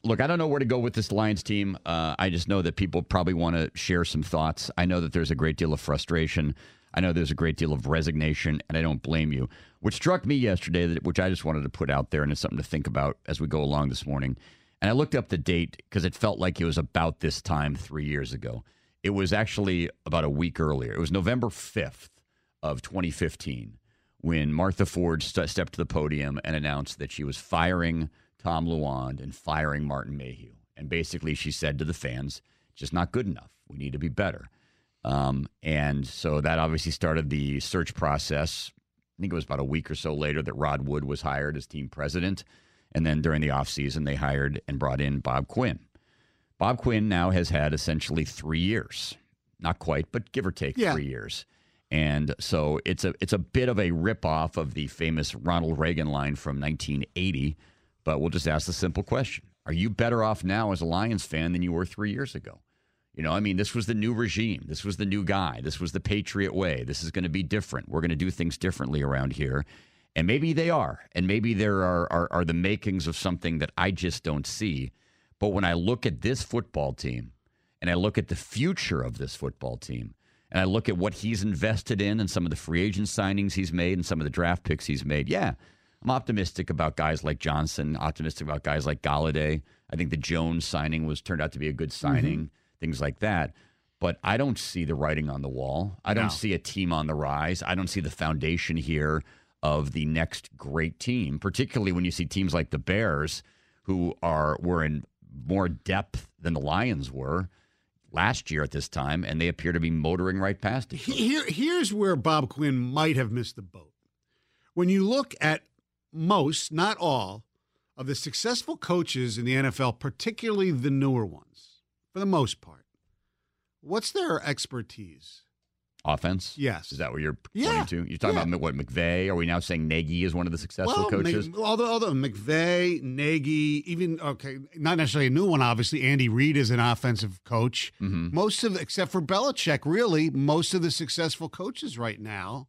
look, I don't know where to go with this Lions team. I just know that people probably want to share some thoughts. I know that there's a great deal of frustration. I know there's a great deal of resignation, and I don't blame you. What struck me yesterday, which I just wanted to put out there, and it's something to think about as we go along this morning, and I looked up the date because it felt like it was about this time 3 years ago. It was actually about a week earlier. It was November 5th of 2015 when Martha Ford stepped to the podium and announced that she was firing Tom Lewand and firing Martin Mayhew. And basically she said to the fans, just not good enough. We need to be better. And so that obviously started the search process. I think it was about a week or so later that Rod Wood was hired as team president. And then during the offseason, they hired and brought in Bob Quinn. Bob Quinn now has had essentially 3 years. Not quite, but give or take 3 years. And so it's a bit of a ripoff of the famous Ronald Reagan line from 1980. But we'll just ask the simple question. Are you better off now as a Lions fan than you were 3 years ago? You know, I mean, this was the new regime. This was the new guy. This was the Patriot way. This is going to be different. We're going to do things differently around here. And maybe they are. And maybe there are the makings of something that I just don't see. But when I look at this football team and I look at the future of this football team and I look at what he's invested in and some of the free agent signings he's made and some of the draft picks he's made, yeah, I'm optimistic about guys like Johnson, optimistic about guys like Golladay. I think the Jones signing turned out to be a good signing, things like that. But I don't see the writing on the wall. I don't see a team on the rise. I don't see the foundation here of the next great team, particularly when you see teams like the Bears who were in more depth than the Lions were last year at this time, and they appear to be motoring right past it. Here's where Bob Quinn might have missed the boat. When you look at most, not all, of the successful coaches in the NFL, particularly the newer ones, for the most part, what's their expertise? Offense? Yes. Is that what you're pointing to? You're talking about what, McVay? Are we now saying Nagy is one of the successful coaches? Although McVay, Nagy, even, not necessarily a new one, obviously. Andy Reid is an offensive coach. Mm-hmm. Except for Belichick, really, most of the successful coaches right now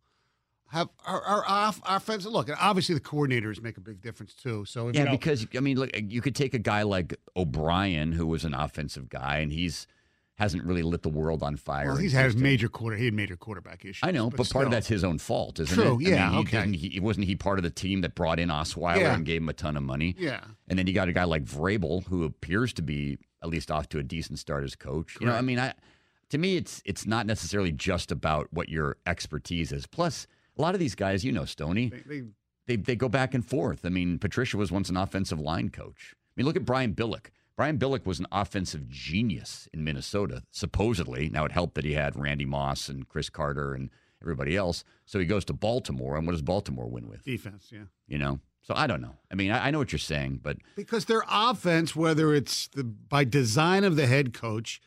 are offensive. Look, obviously the coordinators make a big difference too. So because I mean, look, you could take a guy like O'Brien, who was an offensive guy, and hasn't really lit the world on fire. Well, he had major quarterback issues. I know, but part of that's his own fault, isn't it? True, yeah. I mean, wasn't he part of the team that brought in Osweiler and gave him a ton of money? Yeah. And then you got a guy like Vrabel, who appears to be at least off to a decent start as coach. Correct. You know, I mean, to me, it's not necessarily just about what your expertise is. Plus, a lot of these guys, you know, Stoney, they go back and forth. I mean, Patricia was once an offensive line coach. I mean, look at Brian Billick. Brian Billick was an offensive genius in Minnesota, supposedly. Now, it helped that he had Randy Moss and Chris Carter and everybody else. So he goes to Baltimore, and what does Baltimore win with? Defense, yeah. You know? So I don't know. I mean, I know what you're saying, but... Because their offense, whether it's by design of the head coach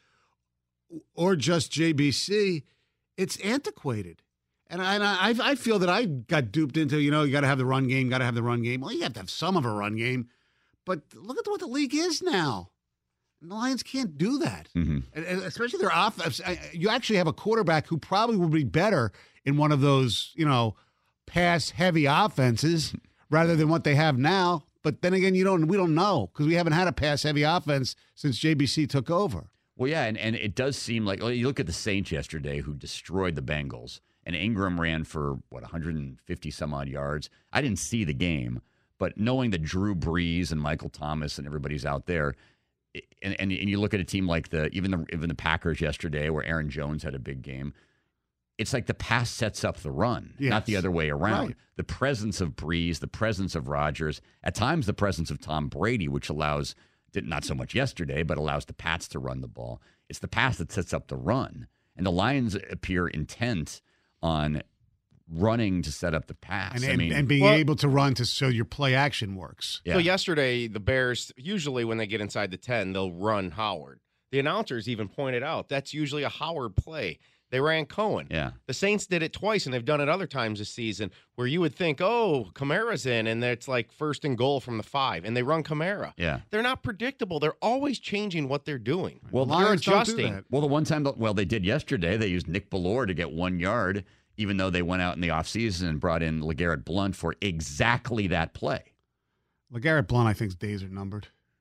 or just JBC, it's antiquated. And I feel that I got duped into, you got to have the run game, Well, you have to have some of a run game. But look at what the league is now. The Lions can't do that. Mm-hmm. And especially their offense. You actually have a quarterback who probably would be better in one of those, pass-heavy offenses rather than what they have now. But then again, we don't know because we haven't had a pass-heavy offense since JBC took over. Well, yeah, and it does seem like, you look at the Saints yesterday who destroyed the Bengals, and Ingram ran for, 150-some-odd yards. I didn't see the game. But knowing that Drew Brees and Michael Thomas and everybody's out there, and you look at a team like even the Packers yesterday, where Aaron Jones had a big game, it's like the pass sets up the run, not the other way around. Right. The presence of Brees, the presence of Rodgers, at times the presence of Tom Brady, which allows, not so much yesterday, but allows the Pats to run the ball. It's the pass that sets up the run. And the Lions appear intent on running to set up the pass. And being able to run so your play action works. Yeah. So yesterday, the Bears, usually when they get inside the 10, they'll run Howard. The announcers even pointed out that's usually a Howard play. They ran Cohen. Yeah. The Saints did it twice, and they've done it other times this season where you would think, Kamara's in, and it's like 1st and goal from the 5, and they run Kamara. Yeah. They're not predictable. They're always changing what they're doing. Well, they're adjusting. Well, the one time, they did yesterday. They used Nick Bellore to get 1 yard, even though they went out in the offseason and brought in LeGarrette Blount for exactly that play. LeGarrette Blount, I think, his days are numbered.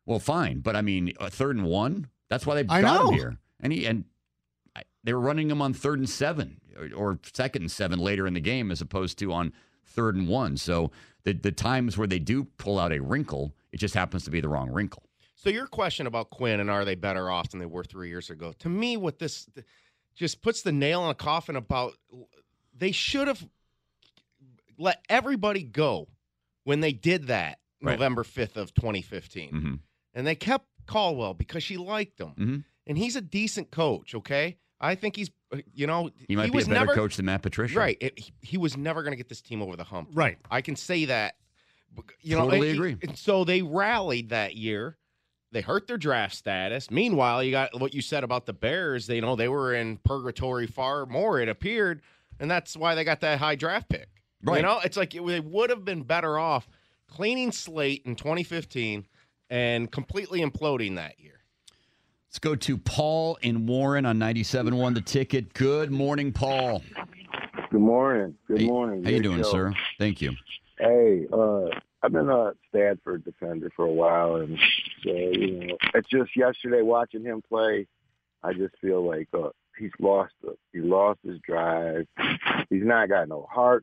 Well, fine, but I mean, 3rd and 1. That's why they I got know. him here, and they were running him on 3rd and 7 or 2nd and 7 later in the game, as opposed to on 3rd and 1. So the times where they do pull out a wrinkle, it just happens to be the wrong wrinkle. So your question about Quinn and are they better off than they were 3 years ago? To me, what this just puts the nail in a coffin about, they should have let everybody go when they did that Right. November 5th of 2015. Mm-hmm. And they kept Caldwell because she liked him. Mm-hmm. And he's a decent coach, okay? I think he's, He might be a was better never, coach than Matt Patricia. Right. He was never going to get this team over the hump. Right. I can say that. Totally agree. And so they rallied that year. They hurt their draft status. Meanwhile, you got what you said about the Bears. They were in purgatory far more, it appeared, and that's why they got that high draft pick. Right. It's like they would have been better off cleaning slate in 2015 and completely imploding that year. Let's go to Paul in Warren on 97.1 The Ticket. Good morning, Paul. Good morning. Good morning. How you Great doing, show. sir? Thank you. Hey, I've been a Stanford defender for a while, and it's just yesterday watching him play. I just feel like he's lost his drive. He's not got no heart.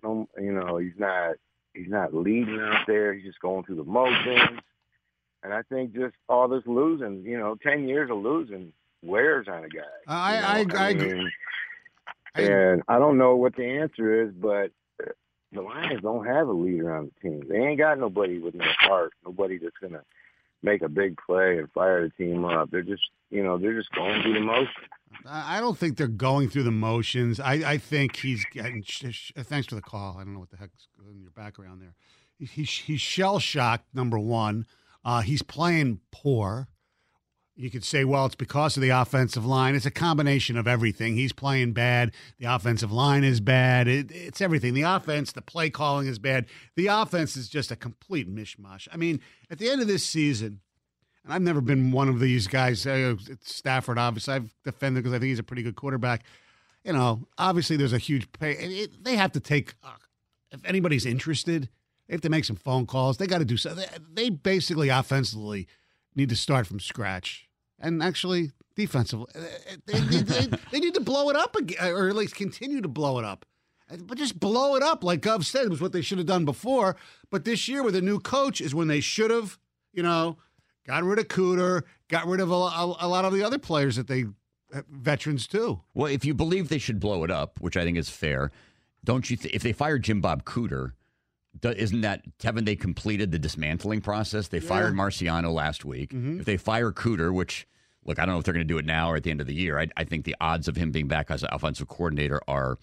He's not leading out there. He's just going through the motions. And I think just all this losing, 10 years of losing wears on a guy. I agree. And I don't know what the answer is, but the Lions don't have a leader on the team. They ain't got nobody with no heart, nobody that's going to make a big play and fire the team up. They're just going through the motions. I don't think they're going through the motions. I think he's getting. Thanks for the call. I don't know what the heck's in your background there. He's shell shocked. Number one, he's playing poor. You could say, well, it's because of the offensive line. It's a combination of everything. He's playing bad. The offensive line is bad. It's everything. The offense, the play calling is bad. The offense is just a complete mishmash. I mean, at the end of this season, and I've never been one of these guys. Stafford, obviously, I've defended because I think he's a pretty good quarterback. Obviously, there's a huge pay. They have to take, if anybody's interested, they have to make some phone calls. They got to do something. They basically offensively need to start from scratch. And actually, defensively, they need to blow it up again, or at least continue to blow it up. But just blow it up, like Gov said, was what they should have done before. But this year, with a new coach, is when they should have, got rid of Cooter, got rid of a lot of the other players that they veterans too. Well, if you believe they should blow it up, which I think is fair, don't you? If they fired Jim Bob Cooter, haven't they completed the dismantling process? They fired Marciano last week. Mm-hmm. If they fire Cooter, which, look, I don't know if they're going to do it now or at the end of the year. I think the odds of him being back as an offensive coordinator are,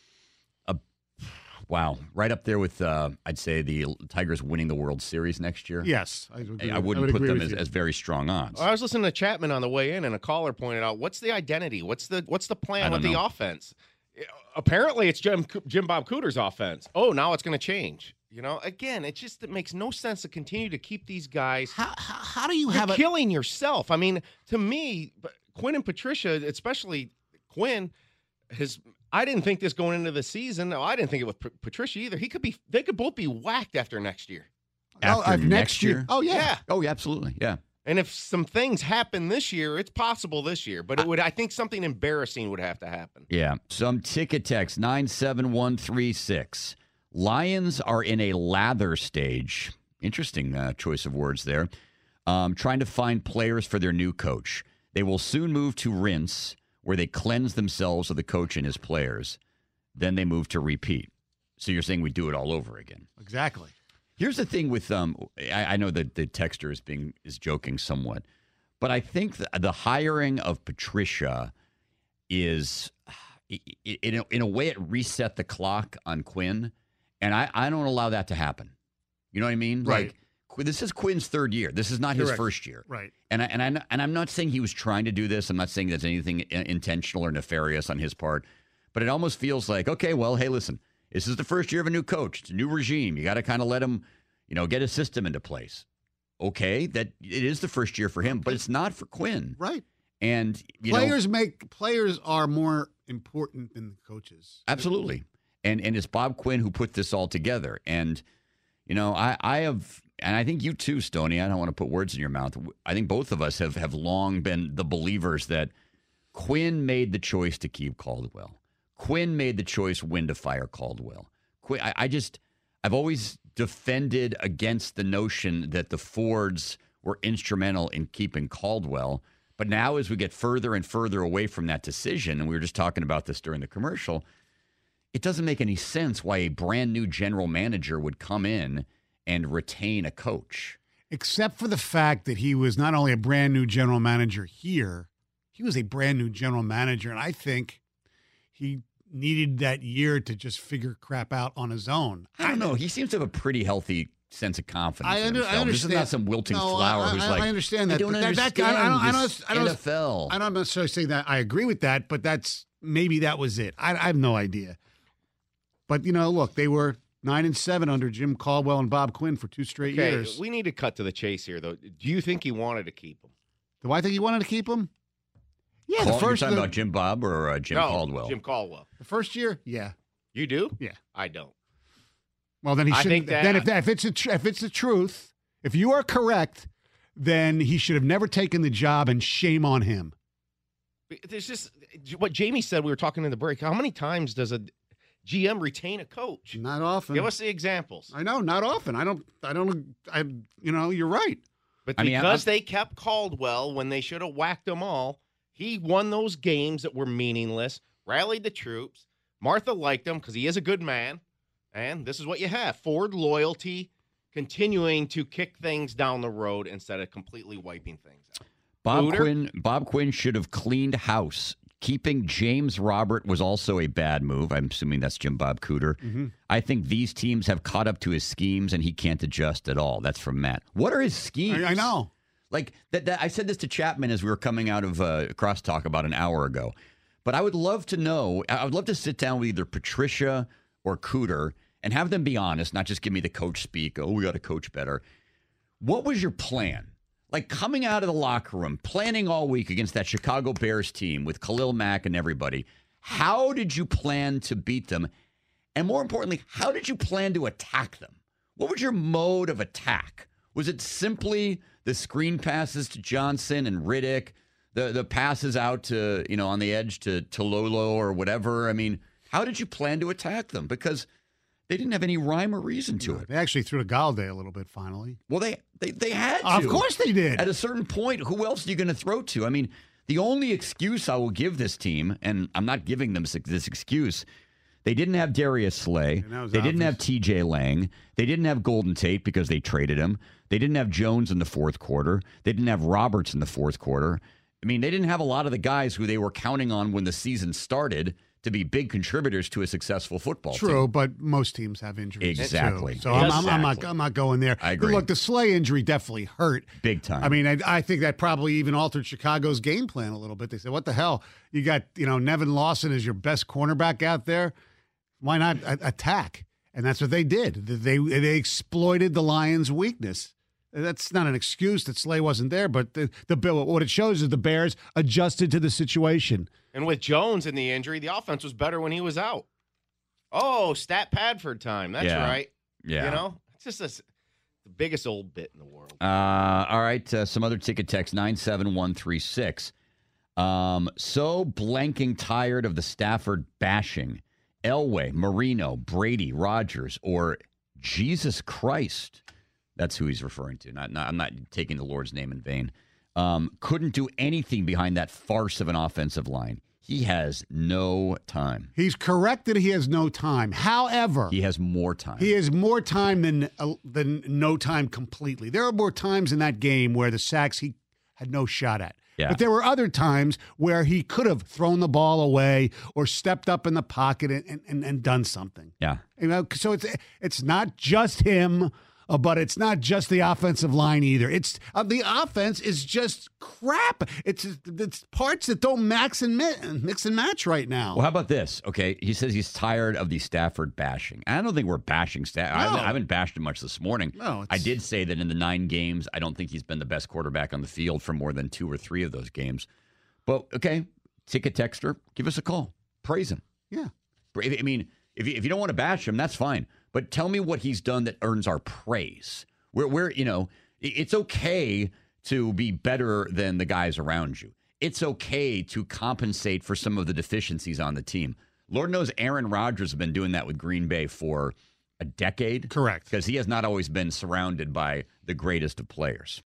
right up there with, I'd say, the Tigers winning the World Series next year. Yes. I wouldn't put them as very strong odds. I was listening to Chapman on the way in, and a caller pointed out, what's the identity? What's the plan with the offense? Apparently, it's Jim Bob Cooter's offense. Oh, now it's going to change. Again, it makes no sense to continue to keep these guys. How do you You're killing yourself? I mean, to me, Quinn and Patricia, especially Quinn, I didn't think this going into the season. No, I didn't think it with Patricia either. They could both be whacked after next year. After next year? Oh, yeah. Oh, yeah, absolutely. Yeah. And if some things happen this year, it's possible this year. But I think something embarrassing would have to happen. Yeah. Some ticket text 97136. Lions are in a lather stage. Interesting choice of words there. Trying to find players for their new coach. They will soon move to rinse, where they cleanse themselves of the coach and his players. Then they move to repeat. So you're saying we do it all over again. Exactly. Here's the thing with I know that the texter is joking somewhat, but I think the hiring of Patricia is in a way it reset the clock on Quinn. And I don't allow that to happen. You know what I mean? Right. Like, this is Quinn's third year. This is not his first year. Right. And I'm not saying he was trying to do this. I'm not saying there's anything intentional or nefarious on his part. But it almost feels like, okay, well, hey, listen, this is the first year of a new coach. It's a new regime. You got to kind of let him, get a system into place. Okay, that it is the first year for him, but it's not for Quinn. Right. And players are more important than the coaches. Absolutely. And it's Bob Quinn who put this all together. And, I have, and I think you too, Stoney, I don't want to put words in your mouth. I think both of us have long been the believers that Quinn made the choice to keep Caldwell. Quinn made the choice when to fire Caldwell. I've always defended against the notion that the Fords were instrumental in keeping Caldwell. But now as we get further and further away from that decision, and we were just talking about this during the commercial, it doesn't make any sense why a brand new general manager would come in and retain a coach. Except for the fact that he was not only a brand new general manager here, he was a brand new general manager. And I think he needed that year to just figure crap out on his own. I don't know. He seems to have a pretty healthy sense of confidence in himself. I understand. This is not some wilting flower who's like, I understand that. I don't understand NFL. I don't necessarily say that I agree with that, but maybe that was it. I have no idea. But, look, they were 9-7 under Jim Caldwell and Bob Quinn for 2 straight years. We need to cut to the chase here, though. Do you think he wanted to keep him? Do I think he wanted to keep him? Yeah, you're talking about Jim Bob or Jim Caldwell? Jim Caldwell. The first year? Yeah. You do? Yeah. I don't. Well, then he shouldn't. Then if it's the truth, if you are correct, then he should have never taken the job, and shame on him. There's just what Jamie said. We were talking in the break. How many times does a GM retain a coach? Not often. Give us the examples. I know, not often. You're right. But because they kept Caldwell when they should have whacked them all, he won those games that were meaningless, rallied the troops. Martha liked him because he is a good man. And this is what you have. Ford loyalty, continuing to kick things down the road instead of completely wiping things out. Bob Quinn should have cleaned house. Keeping James Robert was also a bad move. I'm assuming that's Jim Bob Cooter. Mm-hmm. I think these teams have caught up to his schemes, and he can't adjust at all. That's from Matt. What are his schemes? I know. Like that. I said this to Chapman as we were coming out of Crosstalk about an hour ago. But I would love to know. I would love to sit down with either Patricia or Cooter and have them be honest, not just give me the coach speak. Oh, we got to coach better. What was your plan? Like coming out of the locker room, planning all week against that Chicago Bears team with Khalil Mack and everybody. How did you plan to beat them? And more importantly, how did you plan to attack them? What was your mode of attack? Was it simply the screen passes to Johnson and Riddick, the passes out to, on the edge to Lolo or whatever? I mean, how did you plan to attack them? Because they didn't have any rhyme or reason to it. They actually threw to Galladay a little bit finally. Well, they had to. Of course they did. At a certain point, who else are you going to throw to? I mean, the only excuse I will give this team, and I'm not giving them this excuse, they didn't have Darius Slay. They didn't have TJ Lang. They didn't have Golden Tate because they traded him. They didn't have Jones in the fourth quarter. They didn't have Roberts in the fourth quarter. I mean, they didn't have a lot of the guys who they were counting on when the season started to be big contributors to a successful football team. True, but most teams have injuries. Exactly. Too. So I'm not going there. I agree. Look, the Slay injury definitely hurt. Big time. I mean, I think that probably even altered Chicago's game plan a little bit. They said, what the hell? You got, Nevin Lawson as your best cornerback out there. Why not attack? And that's what they did. They exploited the Lions' weakness. That's not an excuse that Slay wasn't there, but what it shows is the Bears adjusted to the situation. And with Jones in the injury, the offense was better when he was out. Oh, stat Padford time. That's right. Yeah. It's just the biggest old bit in the world. All right. Some other ticket text, 97136. So blanking tired of the Stafford bashing. Elway, Marino, Brady, Rodgers, or Jesus Christ. That's who he's referring to. I'm not taking the Lord's name in vain. Couldn't do anything behind that farce of an offensive line. He has no time. He's correct that he has no time. However, he has more time. He has more time than no time completely. There are more times in that game where the sacks he had no shot at. Yeah. But there were other times where he could have thrown the ball away or stepped up in the pocket and done something. Yeah. So it's not just him. But it's not just the offensive line either. It's the offense is just crap. It's parts that don't mix and match right now. Well, how about this? Okay, he says he's tired of the Stafford bashing. I don't think we're bashing Stafford. No. I haven't bashed him much this morning. No, I did say that in the 9 games, I don't think he's been the best quarterback on the field for more than 2 or 3 of those games. But okay, ticket texter, give us a call. Praise him. Yeah. I mean, if you don't want to bash him, that's fine. But tell me what he's done that earns our praise. It's okay to be better than the guys around you. It's okay to compensate for some of the deficiencies on the team. Lord knows Aaron Rodgers has been doing that with Green Bay for a decade. Correct. Because he has not always been surrounded by the greatest of players.